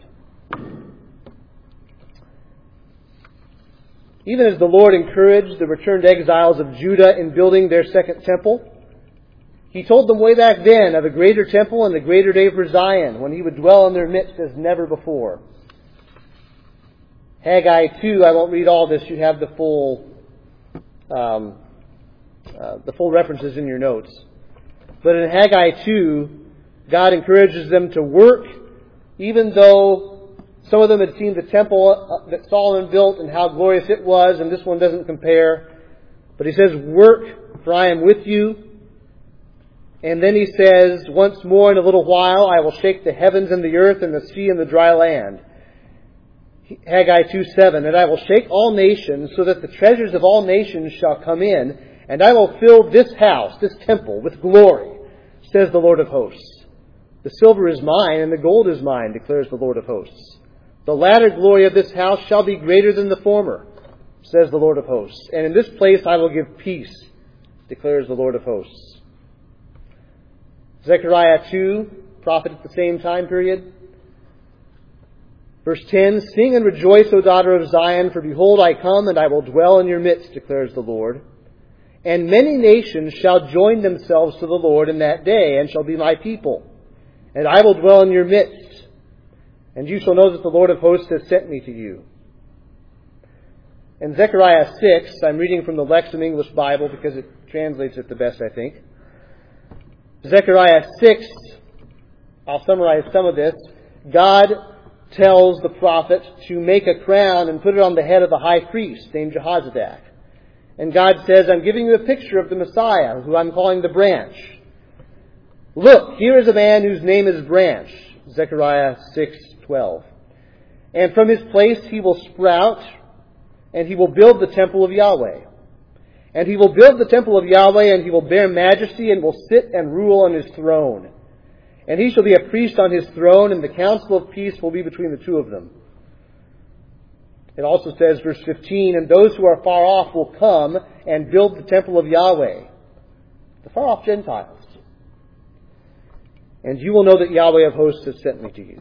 Even as the Lord encouraged the returned exiles of Judah in building their second temple, He told them way back then of a greater temple and the greater day for Zion, when He would dwell in their midst as never before. Haggai 2, I won't read all this, you have the full references in your notes. But in Haggai 2, God encourages them to work, even though some of them had seen the temple that Solomon built and how glorious it was, and this one doesn't compare. But He says, "Work, for I am with you." And then He says, "Once more in a little while I will shake the heavens and the earth and the sea and the dry land." Haggai 2:7, "And I will shake all nations, so that the treasures of all nations shall come in, and I will fill this house, this temple, with glory, says the Lord of hosts. The silver is mine, and the gold is mine, declares the Lord of hosts. The latter glory of this house shall be greater than the former, says the Lord of hosts. And in this place I will give peace, declares the Lord of hosts." Zechariah 2, prophet at the same time period. Verse 10, "Sing and rejoice, O daughter of Zion, for behold, I come, and I will dwell in your midst, declares the Lord. And many nations shall join themselves to the Lord in that day, and shall be my people. And I will dwell in your midst. And you shall know that the Lord of hosts has sent me to you." In Zechariah 6, I'm reading from the Lexham English Bible because it translates it the best, I think. Zechariah 6, I'll summarize some of this. God tells the prophet to make a crown and put it on the head of the high priest named Jehozadak. And God says, "I'm giving you a picture of the Messiah, who I'm calling the branch. Look, here is a man whose name is Branch." Zechariah 6:12. "And from his place he will sprout, and he will build the temple of Yahweh. And he will build the temple of Yahweh, and he will bear majesty, and will sit and rule on his throne. And he shall be a priest on his throne, and the counsel of peace will be between the two of them." It also says, verse 15, "And those who are far off will come and build the temple of Yahweh," the far off Gentiles. "And you will know that Yahweh of hosts has sent me to you."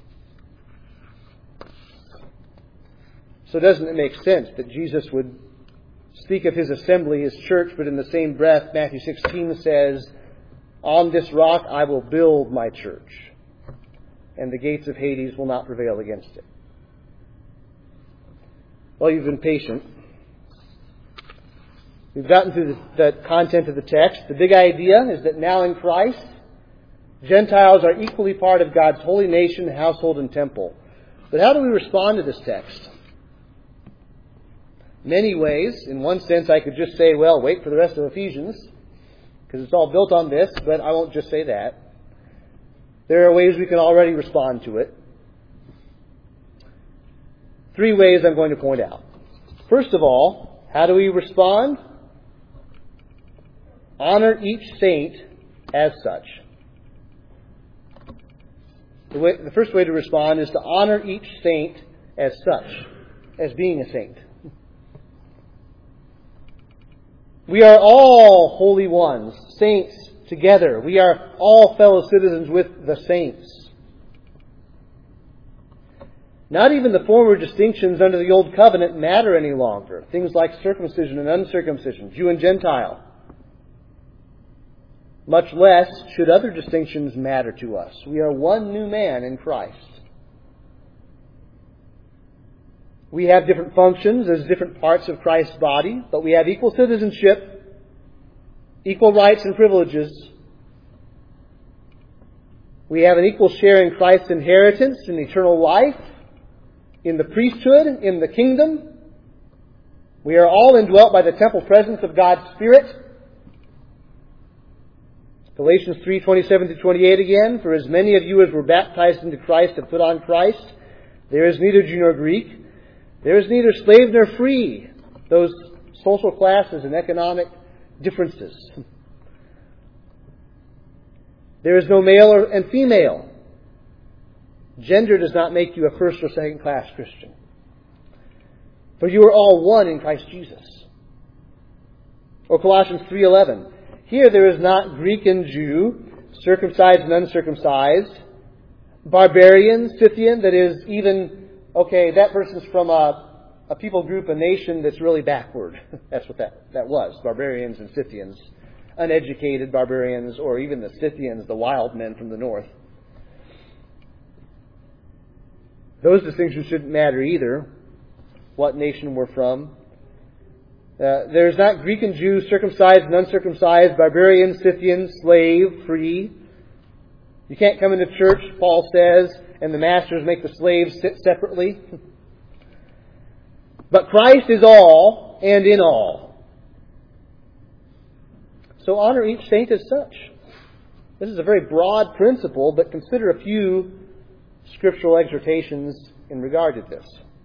So doesn't it make sense that Jesus would speak of His assembly, His church, but in the same breath, Matthew 16 says, "On this rock I will build my church, and the gates of Hades will not prevail against it." Well, you've been patient. We've gotten through the content of the text. The big idea is that now in Christ, Gentiles are equally part of God's holy nation, household, and temple. But how do we respond to this text? Many ways. In one sense, I could just say, well, wait for the rest of Ephesians, because it's all built on this, but I won't just say that. There are ways we can already respond to it. 3 ways I'm going to point out. First of all, how do we respond? Honor each saint as such. The first way to respond is to honor each saint as such, as being a saint. We are all holy ones, saints together. We are all fellow citizens with the saints. Not even the former distinctions under the Old Covenant matter any longer. Things like circumcision and uncircumcision, Jew and Gentile. Much less should other distinctions matter to us. We are one new man in Christ. We have different functions as different parts of Christ's body, but we have equal citizenship, equal rights and privileges. We have an equal share in Christ's inheritance in eternal life, in the priesthood, in the kingdom. We are all indwelt by the temple presence of God's Spirit. Galatians 3:27-28 again, for as many of you as were baptized into Christ have put on Christ. There is neither Jew nor Greek. There is neither slave nor free. Those social classes and economic differences. There is no male and female. Gender does not make you a first or second class Christian. For you are all one in Christ Jesus. Or Colossians 3:11. Here there is not Greek and Jew, circumcised and uncircumcised, barbarian, Scythian, that is even, okay, that person's from a people group, a nation that's really backward. That's what that was, barbarians and Scythians. Uneducated barbarians, or even the Scythians, the wild men from the north. Those distinctions shouldn't matter either, what nation we're from. There's not Greek and Jew, circumcised and uncircumcised, barbarian, Scythian, slave, free. You can't come into church, Paul says, and the masters make the slaves sit separately. But Christ is all and in all. So honor each saint as such. This is a very broad principle, but consider a few scriptural exhortations in regard to this.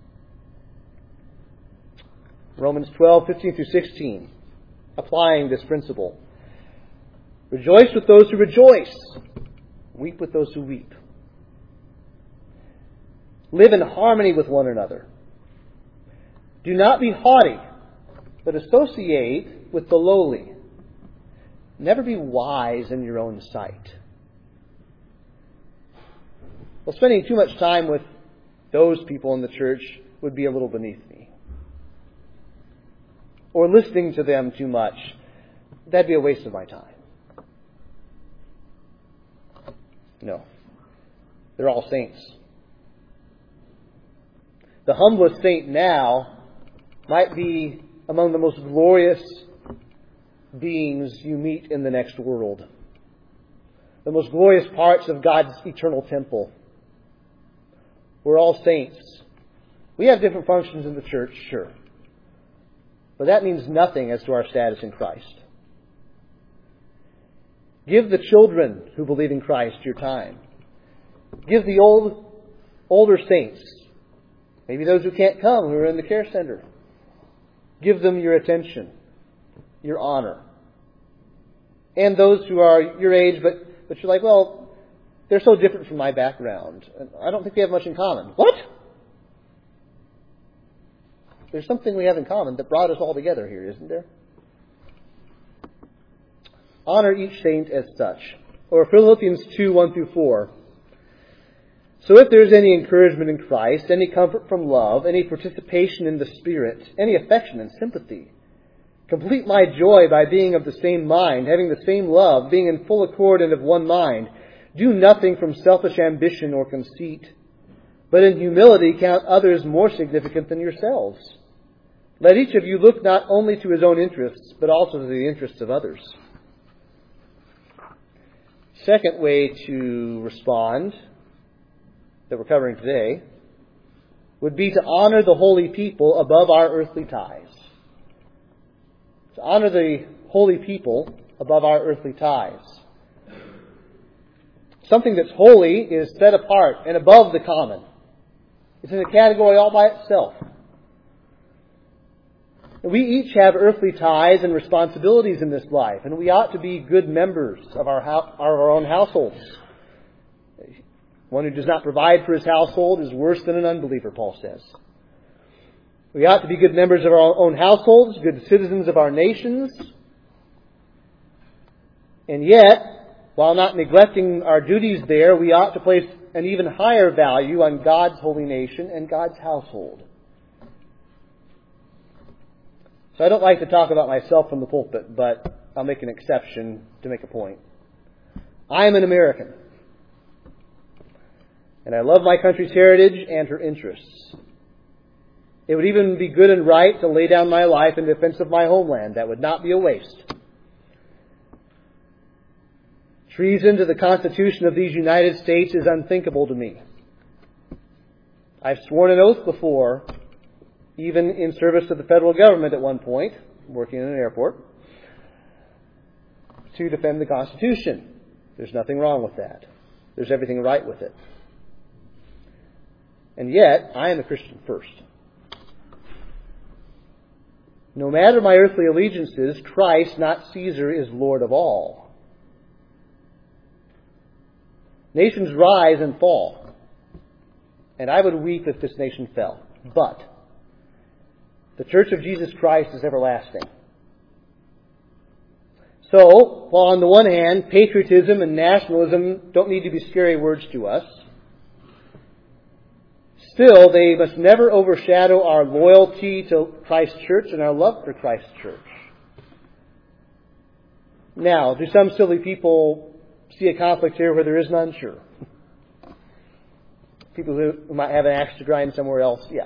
Romans 12:15-16, applying this principle. Rejoice with those who rejoice. Weep with those who weep. Live in harmony with one another. Do not be haughty, but associate with the lowly. Never be wise in your own sight. Well, spending too much time with those people in the church would be a little beneath me. Or listening to them too much, that'd be a waste of my time. No. They're all saints. The humblest saint now might be among the most glorious beings you meet in the next world. The most glorious parts of God's eternal temple. We're all saints. We have different functions in the church, sure. But that means nothing as to our status in Christ. Give the children who believe in Christ your time. Give the older saints, maybe those who can't come, who are in the care center. Give them your attention, your honor. And those who are your age, but you're like, well, they're so different from my background. And I don't think we have much in common. What? There's something we have in common that brought us all together here, isn't there? Honor each saint as such. Or Philippians 2:1-4. So if there is any encouragement in Christ, any comfort from love, any participation in the Spirit, any affection and sympathy, complete my joy by being of the same mind, having the same love, being in full accord and of one mind. Do nothing from selfish ambition or conceit, but in humility count others more significant than yourselves. Let each of you look not only to his own interests, but also to the interests of others. Second way to respond, that we're covering today, would be to honor the holy people above our earthly ties. To honor the holy people above our earthly ties. Something that's holy is set apart and above the common. It's in a category all by itself. We each have earthly ties and responsibilities in this life, and we ought to be good members of our own households. One who does not provide for his household is worse than an unbeliever, Paul says. We ought to be good members of our own households, good citizens of our nations. And yet, while not neglecting our duties there, we ought to place an even higher value on God's holy nation and God's household. So I don't like to talk about myself from the pulpit, but I'll make an exception to make a point. I am an American. And I love my country's heritage and her interests. It would even be good and right to lay down my life in defense of my homeland. That would not be a waste. Treason to the Constitution of these United States is unthinkable to me. I've sworn an oath before, even in service to the federal government at one point, working in an airport, to defend the Constitution. There's nothing wrong with that. There's everything right with it. And yet, I am a Christian first. No matter my earthly allegiances, Christ, not Caesar, is Lord of all. Nations rise and fall. And I would weep if this nation fell. But the Church of Jesus Christ is everlasting. So, while on the one hand, patriotism and nationalism don't need to be scary words to us, still, they must never overshadow our loyalty to Christ's church and our love for Christ's church. Now, do some silly people see a conflict here where there is none? Sure. People who might have an axe to grind somewhere else? Yeah.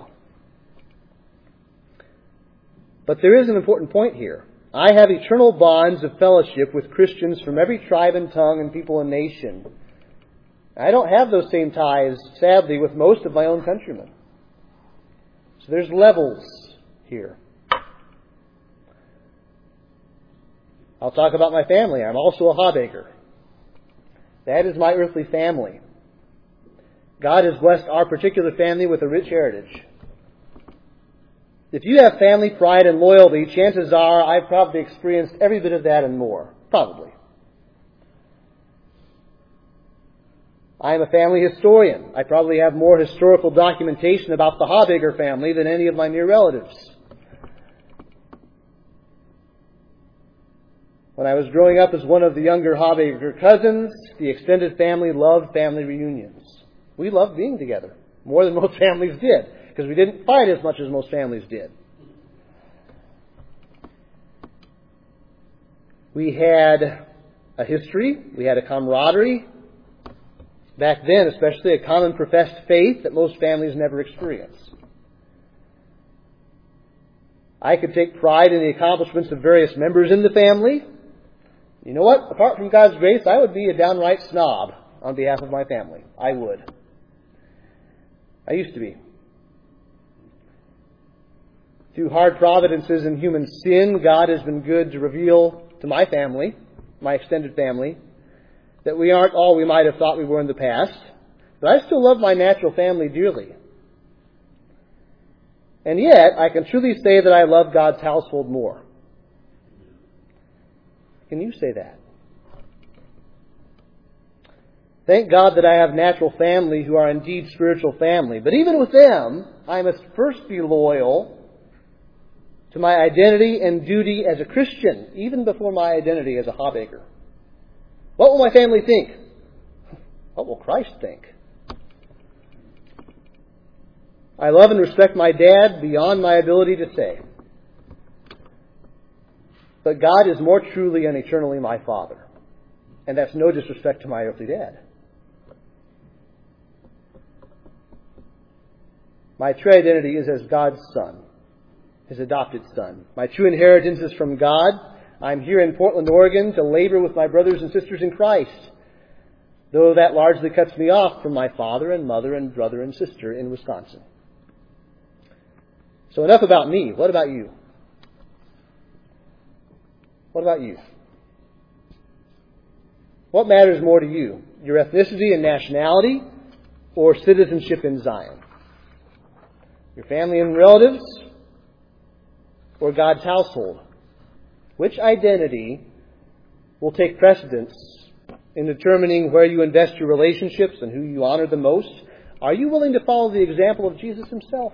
But there is an important point here. I have eternal bonds of fellowship with Christians from every tribe and tongue and people and nation. I don't have those same ties, sadly, with most of my own countrymen. So there's levels here. I'll talk about my family. I'm also a Habaker. That is my earthly family. God has blessed our particular family with a rich heritage. If you have family pride and loyalty, chances are I've probably experienced every bit of that and more. Probably. I am a family historian. I probably have more historical documentation about the Habaker family than any of my near relatives. When I was growing up as one of the younger Habaker cousins, the extended family loved family reunions. We loved being together, more than most families did, because we didn't fight as much as most families did. We had a history, we had a camaraderie. Back then, especially, a common professed faith that most families never experience. I could take pride in the accomplishments of various members in the family. You know what? Apart from God's grace, I would be a downright snob on behalf of my family. I would. I used to be. Through hard providences and human sin, God has been good to reveal to my family, my extended family, that we aren't all we might have thought we were in the past. But I still love my natural family dearly. And yet, I can truly say that I love God's household more. Can you say that? Thank God that I have natural family who are indeed spiritual family. But even with them, I must first be loyal to my identity and duty as a Christian, even before my identity as a Habaker. What will my family think? What will Christ think? I love and respect my dad beyond my ability to say. But God is more truly and eternally my Father. And that's no disrespect to my earthly dad. My true identity is as God's son, His adopted son. My true inheritance is from God. I'm here in Portland, Oregon to labor with my brothers and sisters in Christ, though that largely cuts me off from my father and mother and brother and sister in Wisconsin. So enough about me. What about you? What about you? What matters more to you, your ethnicity and nationality, or citizenship in Zion? Your family and relatives, or God's household? Which identity will take precedence in determining where you invest your relationships and who you honor the most? Are you willing to follow the example of Jesus himself?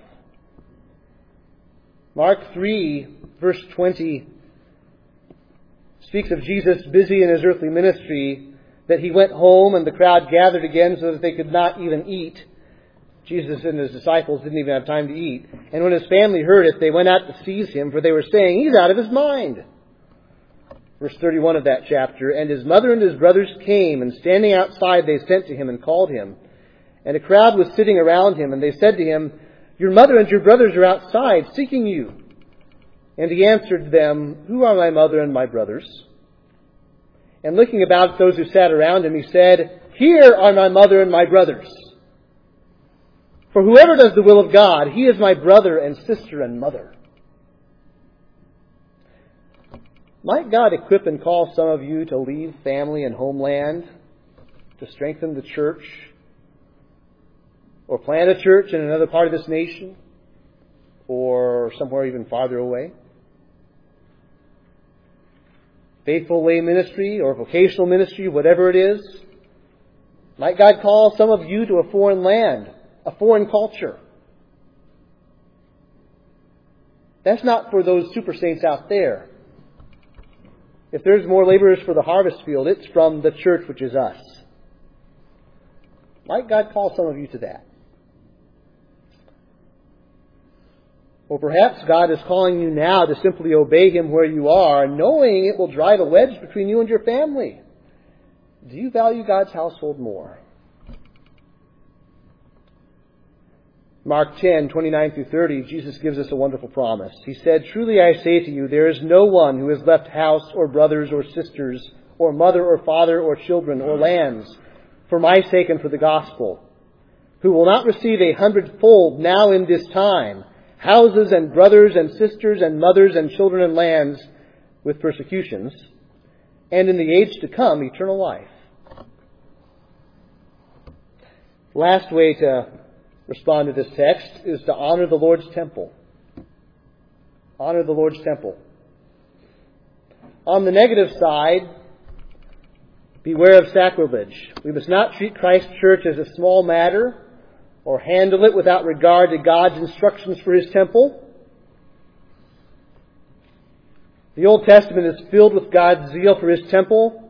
Mark 3, verse 20, speaks of Jesus busy in his earthly ministry, that he went home and the crowd gathered again so that they could not even eat. Jesus and his disciples didn't even have time to eat. And when his family heard it, they went out to seize him, for they were saying, "He's out of his mind." Verse 31 of that chapter, "And his mother and his brothers came, and standing outside they sent to him and called him. And a crowd was sitting around him, and they said to him, 'Your mother and your brothers are outside, seeking you.' And he answered them, 'Who are my mother and my brothers?' And looking about at those who sat around him, he said, 'Here are my mother and my brothers. For whoever does the will of God, he is my brother and sister and mother.'" Might God equip and call some of you to leave family and homeland, to strengthen the church, or plant a church in another part of this nation, or somewhere even farther away? Faithful lay ministry or vocational ministry, whatever it is. Might God call some of you to a foreign land, a foreign culture? That's not for those super saints out there. If there's more laborers for the harvest field, it's from the church, which is us. Might God call some of you to that? Or perhaps God is calling you now to simply obey him where you are, knowing it will drive a wedge between you and your family. Do you value God's household more? Mark 10, 29 through 30, Jesus gives us a wonderful promise. He said, "Truly I say to you, there is no one who has left house or brothers or sisters or mother or father or children or lands for my sake and for the gospel, who will not receive 100-fold now in this time, houses and brothers and sisters and mothers and children and lands with persecutions, and in the age to come eternal life." Last way to respond to this text is to honor the Lord's temple. Honor the Lord's temple. On the negative side, beware of sacrilege. We must not treat Christ's church as a small matter or handle it without regard to God's instructions for his temple. The Old Testament is filled with God's zeal for his temple.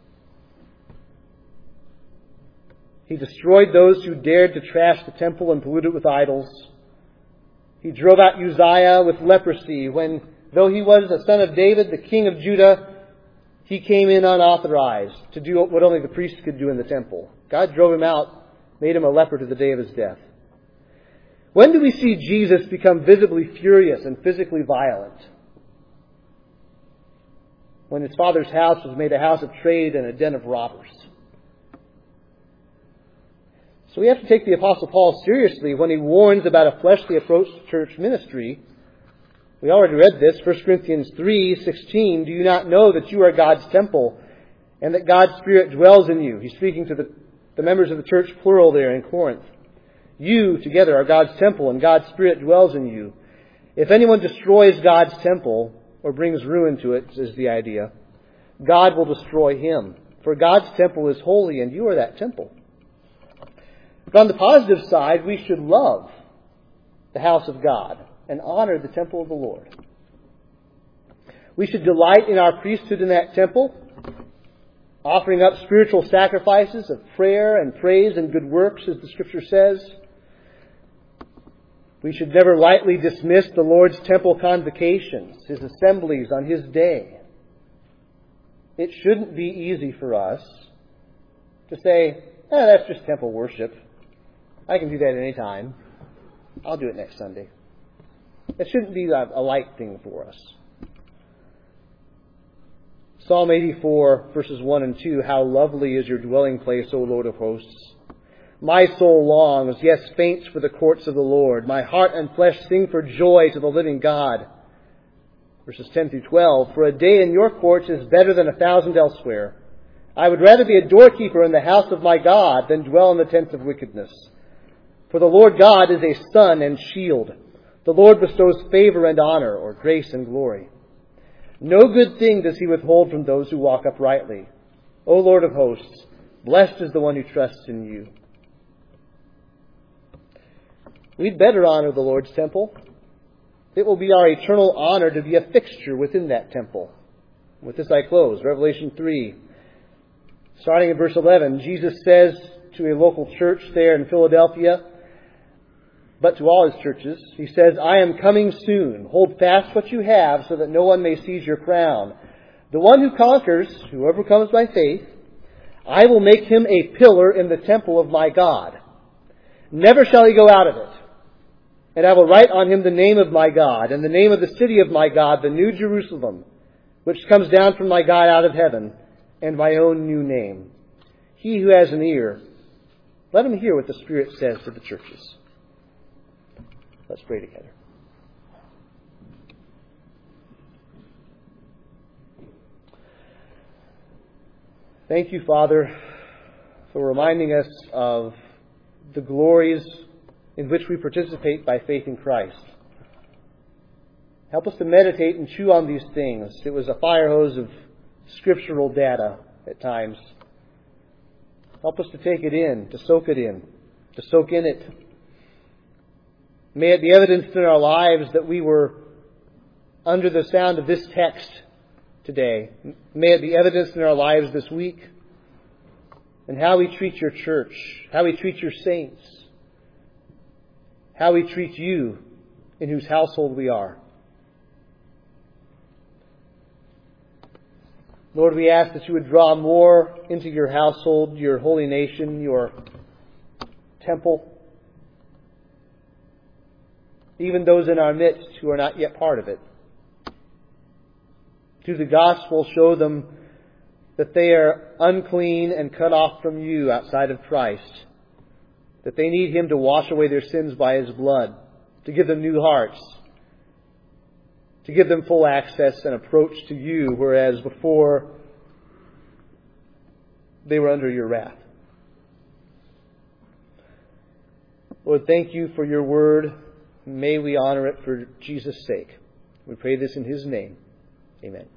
He destroyed those who dared to trash the temple and pollute it with idols. He drove out Uzziah with leprosy when, though he was the son of David, the king of Judah, he came in unauthorized to do what only the priests could do in the temple. God drove him out, made him a leper to the day of his death. When do we see Jesus become visibly furious and physically violent? When his Father's house was made a house of trade and a den of robbers. So we have to take the Apostle Paul seriously when he warns about a fleshly approach to church ministry. We already read this, 1 Corinthians 3:16. "Do you not know that you are God's temple and that God's Spirit dwells in you?" He's speaking to the members of the church, plural there in Corinth. "You together are God's temple and God's Spirit dwells in you. If anyone destroys God's temple or brings ruin to it," is the idea, "God will destroy him. For God's temple is holy and you are that temple." But on the positive side, we should love the house of God and honor the temple of the Lord. We should delight in our priesthood in that temple, offering up spiritual sacrifices of prayer and praise and good works, as the Scripture says. We should never lightly dismiss the Lord's temple convocations, his assemblies on his day. It shouldn't be easy for us to say, that's just temple worship. I can do that any time. I'll do it next Sunday. It shouldn't be a light thing for us. Psalm 84, verses 1 and 2, "How lovely is your dwelling place, O Lord of hosts! My soul longs, yes, faints for the courts of the Lord. My heart and flesh sing for joy to the living God." Verses 10 through 12, "For a day in your courts is better than 1,000 elsewhere. I would rather be a doorkeeper in the house of my God than dwell in the tents of wickedness. For the Lord God is a sun and shield. The Lord bestows favor and honor, or grace and glory. No good thing does he withhold from those who walk uprightly. O Lord of hosts, blessed is the one who trusts in you. We'd better honor the Lord's temple. It will be our eternal honor to be a fixture within that temple. With this I close. Revelation 3. Starting in verse 11, Jesus says to a local church there in Philadelphia, but to all his churches, he says, I am coming soon. Hold fast what you have so that no one may seize your crown. The one who conquers, whoever comes by faith, I will make him a pillar in the temple of my God. Never shall he go out of it. And I will write on him the name of my God, and the name of the city of my God, the New Jerusalem, which comes down from my God out of heaven, and my own new name. He who has an ear, let him hear what the Spirit says to the churches. Let's pray together. Thank you, Father, for reminding us of the glories in which we participate by faith in Christ. Help us to meditate and chew on these things. It was a fire hose of scriptural data at times. Help us to take it in, to soak in it. May it be evidenced in our lives that we were under the sound of this text today. May it be evidenced in our lives this week, and how we treat your church, how we treat your saints, how we treat you in whose household we are. Lord, we ask that you would draw more into your household, your holy nation, your temple, even those in our midst who are not yet part of it. Through the gospel, show them that they are unclean and cut off from you outside of Christ, that they need him to wash away their sins by his blood, to give them new hearts, to give them full access and approach to you, whereas before they were under your wrath. Lord, thank you for your word. May we honor it for Jesus' sake. We pray this in his name. Amen.